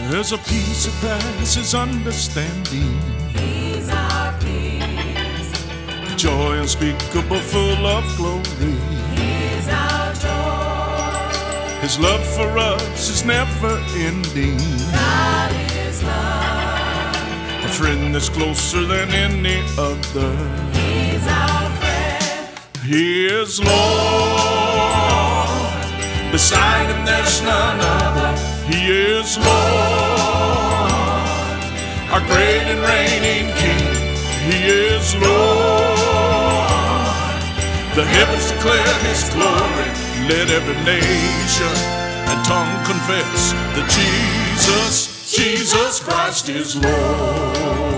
There's a peace that passes understanding. He's our peace. Joy unspeakable, full of glory. He's our joy. His love for us is never ending. God is love. A friend that's closer than any other. He's our friend. He is Lord. Beside him there's none other. He is Lord, our great and reigning King. He is Lord. The heavens declare his glory. Let every nation and tongue confess that Jesus Christ is Lord.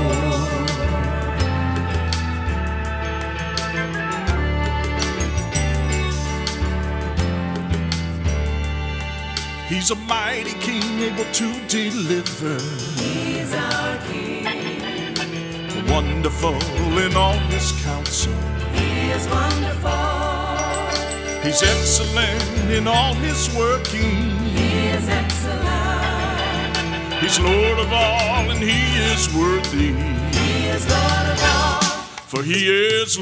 He's a mighty King, able to deliver. He's our King. Wonderful in all his counsel. He is wonderful. He's excellent in all his working. He is excellent. He's Lord of all and he is worthy. He is Lord of all. For he is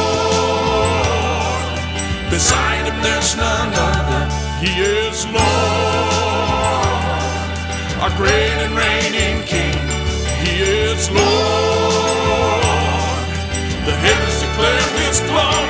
Lord. Beside him there's none other. He is Lord, our great and reigning King. He is Lord.